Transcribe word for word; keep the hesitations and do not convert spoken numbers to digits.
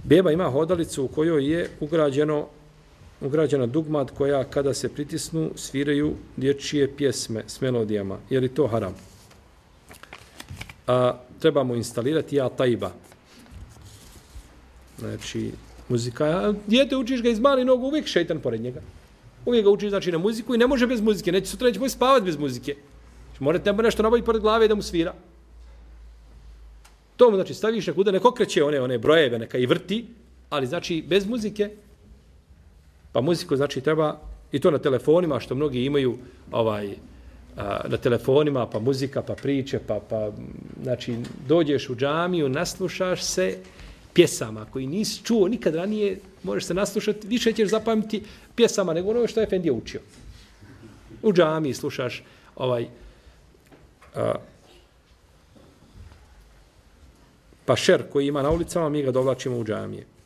Beba ima hodalicu u kojoj je ugrađeno ugrađena dugmad koja kada se pritisnu sviraju dječje pjesme s melodijama. Je li to haram? A, trebamo instalirati ja tajba. Znači, muzika. Dijete učiš ga iz mali nogu, uvijek šeitan pored njega. Uvijek ga učiš znači na muziku i ne može bez muzike. Neće sutra neće moći spavati bez muzike. Morate nebo nešto nabaviti pored glave da mu svira. To mu znači staviš nekuda, neko kreće one, one brojeve, neka i vrti, ali znači bez muzike. Pa muziku znači treba, i to na telefonima, što mnogi imaju ovaj, a, na telefonima, pa muzika, pa priče, pa, pa znači dođeš u džamiju, naslušaš se pjesama koji nisi čuo nikad ranije, možeš se naslušati, više ćeš zapamtiti pjesama nego ono što je Efendija učio. U džamiji slušaš ovaj a, pa šer koji ima na ulicama, mi ga dovlačimo u džamije.